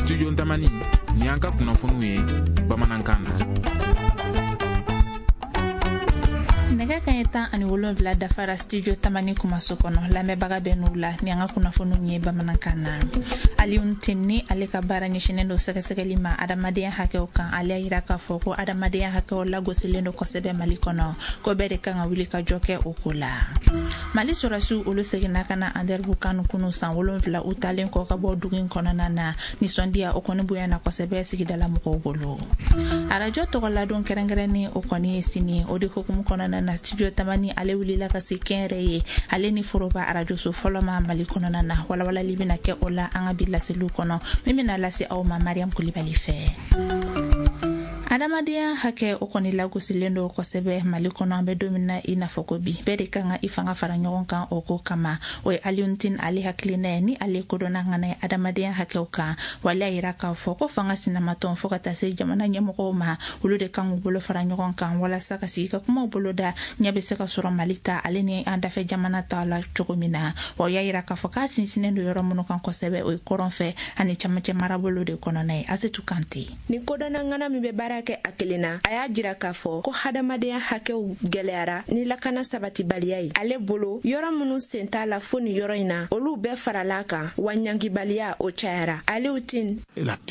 Studio Tamani ni an ka kunnafoniw ye bamanankan na. Nega kan eta ani wolonvila dafara studio Tamani kumaso kono lamɛbaga bɛ n'u la ni an ka kunnafoniw ye bamanankan na. Alioune Tine ni ale ka baara ɲɛsinnen do sɛgɛsɛgɛli ma adamadenya hakɛw kan ale y'a yira k'a fɔ ko adamadenya hakɛw lagosilen do kosɛbɛ Mali kɔnɔ ko bɛɛ de kan ka wuli ka jɔ kɛ o ko la. Mali sɔrɔsiw olu seginna ka na Anderbukan kunu san 7 u talen kɔ ka bɔ dugu in kɔnɔna na nisɔndiya o kɔni bonyana kosɛbɛ sigidala mɔgɔw bolo. Radio tɔgɔladon kɛrɛnkɛrɛnnen o kɔni ye sini o de hukumu kɔnɔna na studio Tamani ale wulila ka se kɛn yɛrɛ ye ale ni foroba radio so fɔlɔ ma Mali kɔnɔna na walawalali bɛna kɛ o la an ka bi laseliw kɔnɔ min bɛna lase aw ma Mariam Kulibali fɛ. Adamadenya hakɛ o kɔni lagosilen do kosɛbɛ Mali kɔnɔ an bɛ don min na i n'a fɔ ko bi bɛɛ de kan ka i fanga fara ɲɔgɔn kan o ko kama o ye Alioune Tine ale hakilina ye ni ale kodɔnna ŋana adamadenya hakɛw kan wale a yira k'a fɔ ko fanga sinamatɔn fo ka taa se jamana ɲɛmɔgɔw ma olu de kan k'u bolo fara ɲɔgɔn kan walasa ka sigi ka kumaw boloda ɲɛ bɛ se ka sɔrɔ Mali ta ale ni an dafɛ jamana ta la cogo min na wa y'a yira k'a fɔ k'a sinsinnen do yɔrɔ minnu kan kosɛbɛ o ye kɔrɔn fɛ ani camancɛ marabolo de kɔnɔna ye Asetu Kante. Ni kodɔnna ŋana min bɛ baara kɛ a kelen na a y'a jira k'a fɔ ko hadamadenya hakɛw gɛlɛyara ni lakana sabatibaliya ye ale bolo yɔrɔ minnu sen t'a la fo ni yɔrɔ in na olu bɛɛ farala kan wa ɲangibaliya o cayara. Alioune Tine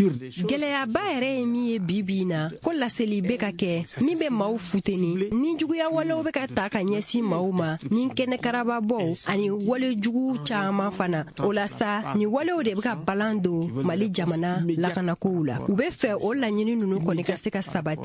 gɛlɛyaba yɛrɛ ye min ye bibi na ko laseli bɛ ka kɛ min bɛ maaw futeni ni juguya walew bɛ ka ta ka ɲɛsin maaw ma ni kɛnɛ karababaw ani wale jugu caman fana o la sa ni walew de bɛ ka balan do Mali jamana lakanakow la u bɛ fɛ o laɲini ninnu kɔni ka se ka sabati.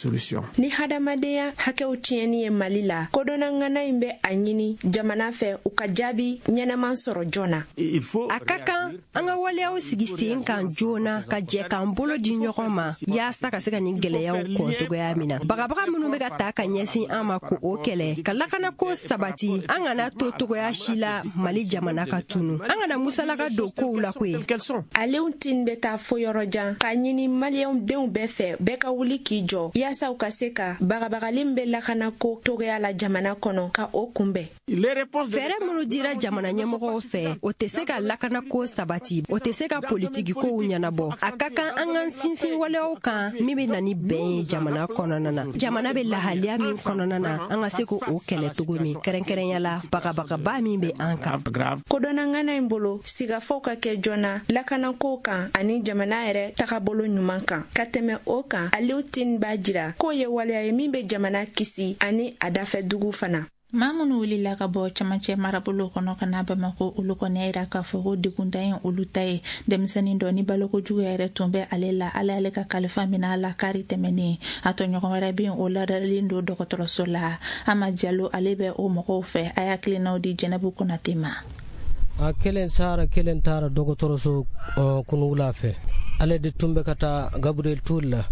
Ni hadamadenya hakɛw tiɲɛni ye Mali la kodɔnna ŋana in bɛ a ɲini jamana fɛ u ka jaabi ɲɛnɛman sɔrɔ joona. A ka kan an ka waleyaw sigi sen kan joona ka jɛ k'an bolo di ɲɔgɔn ma yaasa ka se ka nin gɛlɛyaw kɔn cogoya min na bagabaga minnu bɛ ka taa ka ɲɛsin an ma ko o kɛlɛ ka lakanako sabati an kana to togoya si la Mali jamana ka tunu an kana musalaka don kow la koyi. Alioune Tine bɛ taa fo yɔrɔ jan k'a ɲini maliyɛnw denw bɛɛ fɛ bɛɛ ka wuli k'i jɔ yaasa u ka se ka bagabagalen bɛ lakanako togoya la jamana kɔnɔ ka o kunbɛn. Fɛɛrɛ minnu dira jamana ɲɛmɔgɔw fɛ o tɛ se ka lakanako sabati o tɛ se ka politiki kow ɲɛnabɔ a ka kan an ka sinsin waleyaw kan min bɛ na ni bɛn ye jamana kɔnɔna na jamana bɛ lahaliya min kɔnɔna na an ka se k'o kɛlɛ cogo min kɛrɛnkɛrɛnya la bagabagaba min bɛ an kan. Kodɔnna ŋana in bolo sigafɔw ka kɛ joona lakanakow kan ani jamana yɛrɛ tagabolo ɲuman kan ka tɛmɛ o kan Alioune Tine b'a jira k'o ye waleya ye min bɛ jamana kisi ani a dafɛ dugu fana. Maa minnu wulila ka bɔ camancɛ marabolo kɔnɔ ka na Bamako olu kɔni y'a yira k'a fɔ ko deguntan ye olu ta ye denmisɛnnin dɔ ni balokojugu yɛrɛ tun bɛ ale la ala ale ka kalifa minɛ a la kari tɛmɛnen a tɔɲɔgɔn wɛrɛ bɛ yen o ladalen don dɔgɔtɔrɔso la Amadu Jalo ale bɛ o mɔgɔw fɛ a y'a hakilinaw di Jɛnɛbu Konate ma. A kelen taara dɔgɔtɔrɔso kunu wula fɛ ale de tun bɛ ka taa Gabriel Tour la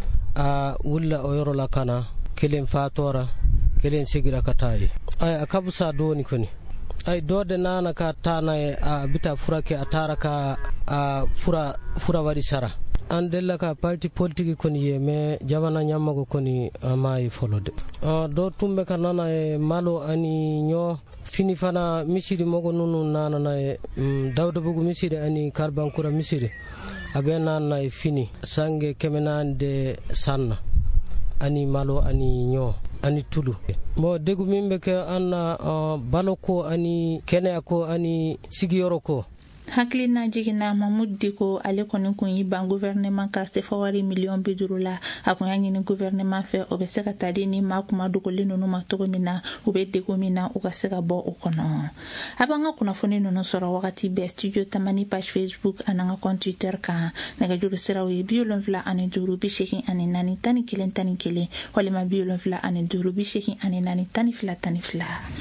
a wulila o yɔrɔ la kana kelen fatora kelen sigira ka taa ye a ka busa doni kɔni ay dɔ de nana ka taa n'a ye a bita furakɛ a taara ka fura wari sara an della ka parti politique kɔni ye mais jamana ɲɛmɔgɔ kɔni a ma ye fɔlɔ de dɔ tun bɛ ka nana ye malo ani ɲɔ fini fana misiri mɔgɔ ninnu nana ye Dawudabugu misiri ani Karbankura misiri a bɛ nana ye fini sange 400 de sanna ani malo ani ɲɔ ani tulu bon degu min bɛ kɛ an na balo ko ani kɛnɛya ko ani sigiyɔrɔ ko hakilina jiginna Mahmoud Diko ale kɔni kun yi ban gouvernement ka sefa wari miliyɔn 50 la a kun y'a ɲini gouvernement fɛ o bɛ se ka taa di ni maa kuma dogolen ninnu ma cogo min na u bɛ degun min na u ka se ka bɔ o kɔnɔ a b'an ka kunnafoni ninnu sɔrɔ wagati bɛɛ studio Tamani page Facebook ani an ka compte Twitter kan nɛgɛjuru siraw ye 75 84 41 11 walima 75 84 42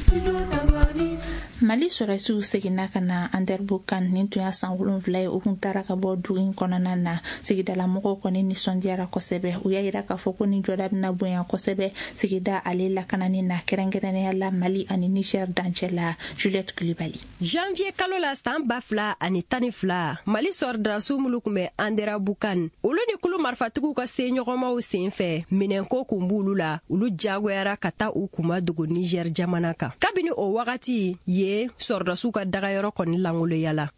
Mali sɔrɔsiw seginna ka na Anderbukan nin tun y'a san 7 ye u kun taara ka bɔ dugu in kɔnɔna na sigidala mɔgɔw kɔni nisɔndiyara kosɛbɛ u y'a yira k'a fɔ ko ni jɔda bɛna bonya kosɛbɛ sigida ale lakanani na kɛrɛnkɛrɛnnenya la Mali ani Niger dancɛ la Juliette Kulibali. Janvier kalo la san 2012 Mali sɔrɔdasiw minnu kun bɛ Anderbukan olu ni kulu marifatigiw ka se ɲɔgɔnmaw sen fɛ minɛnko kun b'olu la olu jagoyara ka taa u kuma dogo Niger jamana kan kabini o wagati ye sɔrɔdasiw ka dagayɔrɔ kɔni langoloyala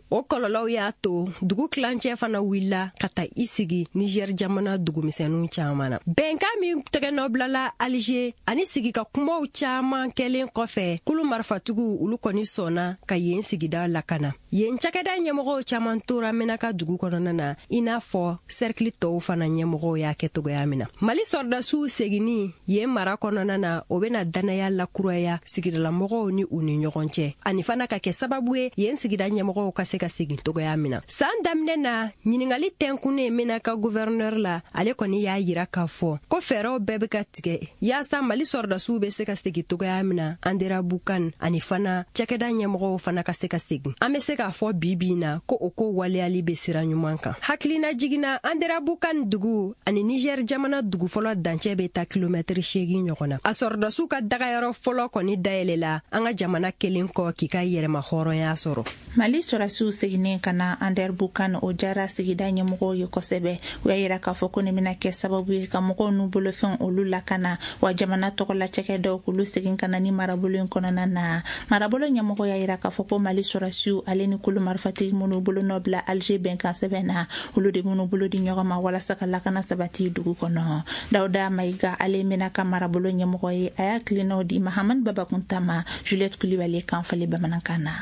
o kɔlɔlɔw y'a to dugu kilancɛ fana wulila ka taa i sigi Niger jamana dugumisɛnninw caaman na. Bɛnkan min tɛgɛnɔ bilala Alger ani sigi ka kumaw caaman kɛlen kɔfɛ kulu marifatigiw olu kɔni sɔnna ka yen sigida lakana. Yen cakɛda ɲɛmɔgɔw caaman tora Menaka dugu kɔnɔna na i n'a fɔ cercle tɔw fana ɲɛmɔgɔw y'a kɛ togoya min na. Mali sɔrdasiw seginni yen mara kɔnɔna na o bena danaya lakuraya sigidalamɔgɔw ni u ni ɲɔgɔn cɛ ani fana ka kɛ sababu ye yen sigida ɲɛmɔgɔw ka se ka segin togoya min na. San daminɛ na ɲiningali tɛnkunnen Menaka gouverneur la ale kɔni y'a yira k'a fɔ ko fɛɛrɛw bɛɛ bɛ ka tigɛ yaasa Mali sɔrdasiw bɛ se ka segin togoya min na Andera Bukan ani fana cakɛda ɲɛmɔgɔw fana ka se ka segin. An bɛ se k'a fɔ bi na ko o ko waleyali bɛ sira ɲuman kan. Hakilina jiginna Andera Bukan dugu ani Niger jamana dugu fɔlɔ dancɛ bɛ ta kilomɛtiri 8 ɲɔgɔn na. A sɔrdasiw ka dagayɔrɔ fɔlɔ kɔni dayɛlɛla an ka jamana kelen kɔ k'i ka yɛrɛma hɔrɔnya sɔrɔ. Mali sɔrasiw seginnen ka na Andera Bukan o jara sigida ɲɛmɔgɔw ye kosɛbɛ. U y'a yira k'a fɔ ko nin bɛna kɛ sababu ye ka mɔgɔw n'u bolofɛn olu lakana wa jamana tɔgɔla cakɛdaw k'olu segin ka na ni marabolo in kɔnɔna na. Marabolo ɲɛmɔgɔ y'a yira k'a fɔ ko Mali sɔrasiw ale ni kulu marifatigi minnu bolo nɔ bila Alger bɛnkan sɛbɛn na olu de minnu bolo di ɲɔgɔn ma walasa ka lakana sabati dugu kɔnɔ. Dawuda Mayiga ale Menaka marabolo ɲɛmɔgɔ ye a y'a kilinaw di Mahamani Babakuntama Juliette Kulibali kan fali bamanankan na.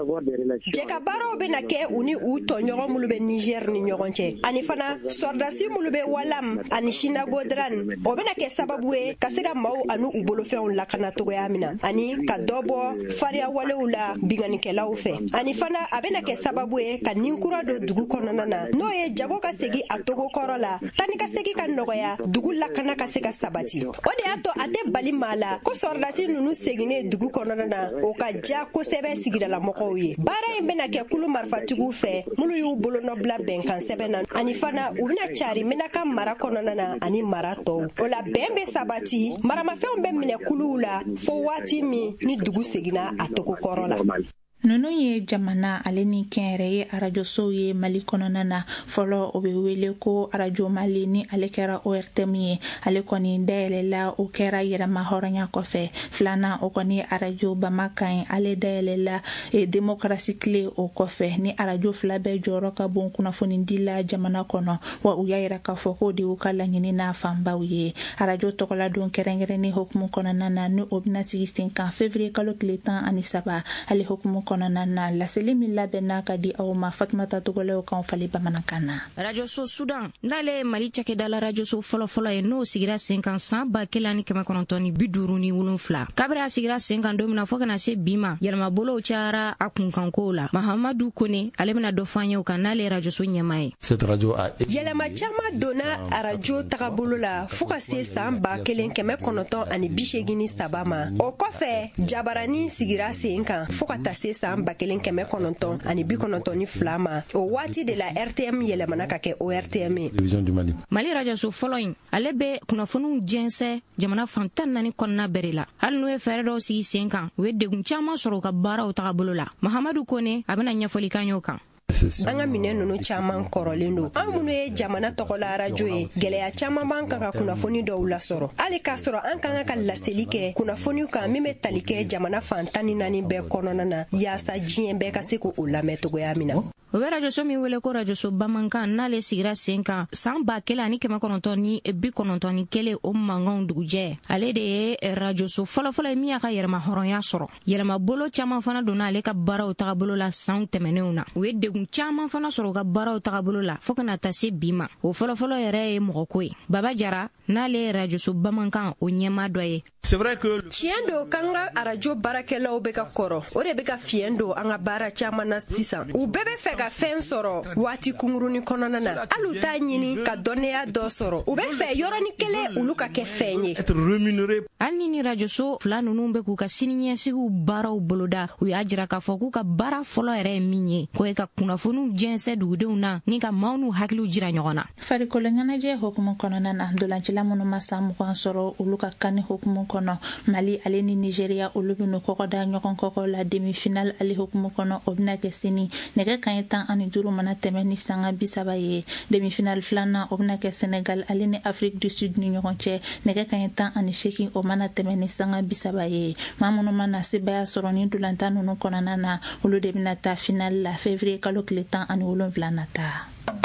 Jɛka baaraw bena kɛ u ni u tɔɲɔgɔn minnu bɛ Niger ni ɲɔgɔn cɛ ani fana sɔrdasi minnu bɛ Walam ani Sinagodran o bena kɛ sababu ye ka se ka maaw ani u bolofɛnw lakana togoya min na ani ka dɔ bɔ fariya walew la binganikɛlaw fɛ ani fana a bena kɛ sababu ye ka ninkura do dugu kɔnɔna na n'o ye jago ka segi a togo kɔrɔ la tani ka segi ka nɔgɔya dugu lakana ka se ka sabati. O de y'a to a tɛ bali maa la ko sɔrdasi nunu seginnen dugu kɔnɔna na o ka ja kosɛbɛ sigidalamɔgɔw ye. Baara in bena kɛ kulu marifatigiw fɛ minnu y'u bolonɔbila bɛnkan sɛbɛn na ani fana u bena cari Menaka mara kɔnɔna na ani mara tɔw. O la bɛn be sabati maramafɛnw bɛ minɛ kuluw la fo waati min ni dugu seginna a togo kɔrɔ la. Nunu ye jamana ale ni kɛnɛrɛ ye arajosow ye Mali kɔnɔna na fɔlɔ o bɛ wele ko arajo Mali ni ale kɛra ORTM ye ale kɔni dayɛlɛla o kɛra yɛrɛma hɔrɔnya kɔfɛ filanan o kɔni arajo Bamakan ale dayɛlɛla démocratie clé o kɔfɛ ni arajo fila bɛɛ jɔyɔrɔ ka bon kunnafoni dila jamana kɔnɔ wa u y'a yira k'a fɔ ko de y'u ka laɲini n'a fanbaw ye arajo tɔgɔla don kɛrɛnkɛrɛnnen hukumu kɔnɔna na ni o bɛna sigi sen kan février kalo tile 13 ale hukumu kɔnɔna na laseli min labɛnna ka di aw ma Fatumata Togolɛw kan fali bamanankan na. Radio So Sudan n'ale Mali cakɛda la radio so fɔlɔfɔlɔ ye n'o sigira sen kan san 1957 kabiri a sigira sen kan don min na fɔ kana se bi ma yɛlɛmabolow cayara a kunkankow la. Mahamadu Kone ale bena dɔ fɔ an ye o kan n'ale radio so ɲɛma ye. Yɛlɛma caman donna arajo tagabolo la fo ka se san 1983 ma. O kɔfɛ Jabarani sigira sen kan fo ka taa se san 1992 ma. O waati de la RTM yɛlɛmana ka kɛ ORTM ye. Mali radio so fɔlɔ in ale bɛ kunnafoniw jɛnsɛ jamana fan 14 kɔnɔna bɛɛ la. Hali n'u ye fɛɛrɛ dɔw sigi sen kan u ye degun caman sɔrɔ u ka baaraw tagabolo la. Mahamadu Kone a bena ɲɛfɔli kan y'o kan. An ka minɛ nunu caman kɔrɔlen don. An minnu ye jamana tɔgɔla arajo ye gɛlɛya caman b'an kan ka kunnafoni dɔw lasɔrɔ. Hali k'a sɔrɔ an kan ka laseli kɛ kunnafoniw kan min bɛ tali kɛ jamana fan 14 bɛɛ kɔnɔna na yaasa diɲɛ bɛɛ ka se k'o lamɛn togoya min na. O bɛ rajoso min wele ko rajoso Bamankan n'ale sigira sen kan san 1991 o mankanw dugujɛ. Ale de ye rajoso fɔlɔfɔlɔ ye min y'a ka yɛrɛma hɔrɔnya sɔrɔ. Yɛlɛmabolo caman fana donna ale ka baaraw tagabolo la san tɛmɛnenw na. U ye degun caman fana sɔrɔ ka baaraw tagabolo la fo kana taa se bi ma. O fɔlɔfɔlɔ yɛrɛ ye mɔgɔko ye. Baba Jara n'ale ye rajoso Bamankan o ɲɛma dɔ ye. Tiɲɛ do k'an ka arajo baarakɛlaw bɛ ka kɔrɔ o de bɛ ka fiɲɛ don an ka baara caman na sisan. U bɛɛ bɛ fɛ ka fɛn sɔrɔ waati kungurunin kɔnɔna na hali u t'a ɲini ka dɔnniya dɔ sɔrɔ u bɛ fɛ yɔrɔnin kelen olu ka kɛ fɛn ye. Hali ni rajoso fila ninnu bɛ k'u ka siniɲɛsigiw baaraw boloda u y'a jira k'a fɔ k'u ka baara fɔlɔ yɛrɛ ye min ye k'o ye ka kunnafoniw jɛnsɛ dugudenw na ni ka maaw n'u hakiliw jira ɲɔgɔn na. Farikolo ɲɛnajɛ hukumu kɔnɔna na ndolancila minnu ma san 20 sɔrɔ olu ka kani hukumu kɔnɔ Mali ale ni Nigeria olu bɛ n'u kɔkɔda ɲɔgɔn kɔkɔ la demi-finale ale hukumu kɔnɔ o bɛna kɛ sini nɛgɛ kanɲɛ tan ani duru mana tɛmɛ ni sanga 30 ye. Demi-finale filanan o bena kɛ Senegal ale ni Afrique du Sud ni ɲɔgɔn cɛ. Nɛgɛ kaɲɛ 10 ani 8 o mana tɛmɛ ni sanga 30 ye. Maa minnu mana sebaya sɔrɔ ni dolantan ninnu kɔnɔna na olu de bena taa finale la février kalo tile 17 nata.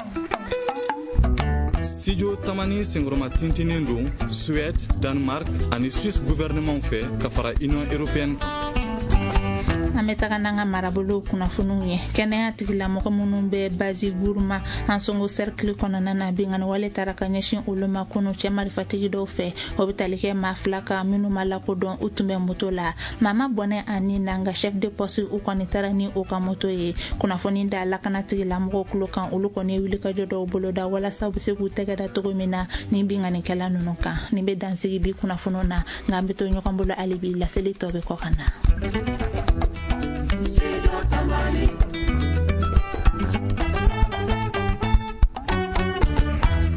Studio Tamani Sengroma tintinin don Suède, Danemark ani Suisse gouvernement fɛ ka fara Union européenne. An bɛ taga n'an ka marabolo kunnafoniw ye. Kɛnɛya tigilamɔgɔ minnu bɛ Bazi Guruma Ansongo cercle kɔnɔna na bingani wale taara ka ɲɛsin olu ma kunu cɛ marifatigi dɔw fɛ. O bɛ tali kɛ maa 2 kan minnu ma lakodɔn u tun bɛ moto la. Mama Bɔnɛ ani Nanga chef de poste u kɔni taara ni u ka moto ye. Kunnafoni da lakana tigilamɔgɔw tulo kan olu kɔni ye wulikajɔ dɔw boloda walasa u bɛ se k'u tɛgɛ da cogo min na ni binganikɛla ninnu kan. Nin bɛ dansigi bi kunnafoniw na nka an bɛ to ɲɔgɔn bolo hali bi laseli tɔ bɛ kɔ ka na.